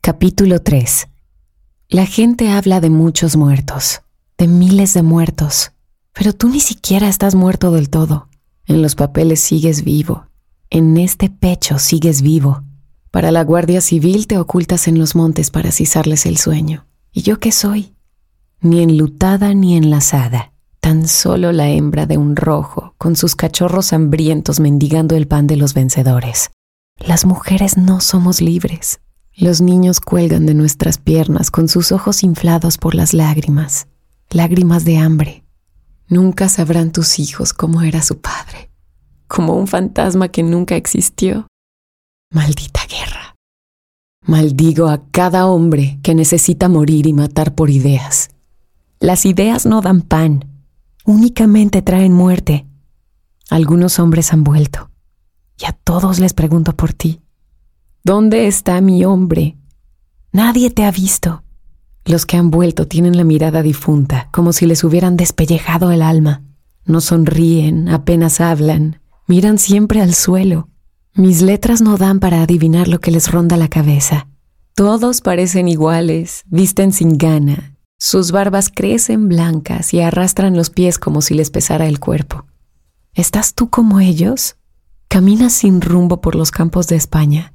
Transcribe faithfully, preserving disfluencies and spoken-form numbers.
Capítulo tres. La gente habla de muchos muertos, de miles de muertos, pero tú ni siquiera estás muerto del todo. En los papeles sigues vivo, en este pecho sigues vivo. Para la Guardia Civil te ocultas en los montes para cizarles el sueño. ¿Y yo qué soy? Ni enlutada ni enlazada, tan solo la hembra de un rojo, con sus cachorros hambrientos mendigando el pan de los vencedores. Las mujeres no somos libres. Los niños cuelgan de nuestras piernas con sus ojos inflados por las lágrimas, lágrimas de hambre. Nunca sabrán tus hijos cómo era su padre, como un fantasma que nunca existió. Maldita guerra. Maldigo a cada hombre que necesita morir y matar por ideas. Las ideas no dan pan, únicamente traen muerte. Algunos hombres han vuelto, y a todos les pregunto por ti. ¿Dónde está mi hombre? Nadie te ha visto. Los que han vuelto tienen la mirada difunta, como si les hubieran despellejado el alma. No sonríen, apenas hablan, miran siempre al suelo. Mis letras no dan para adivinar lo que les ronda la cabeza. Todos parecen iguales, visten sin gana. Sus barbas crecen blancas y arrastran los pies como si les pesara el cuerpo. ¿Estás tú como ellos? ¿Caminas sin rumbo por los campos de España?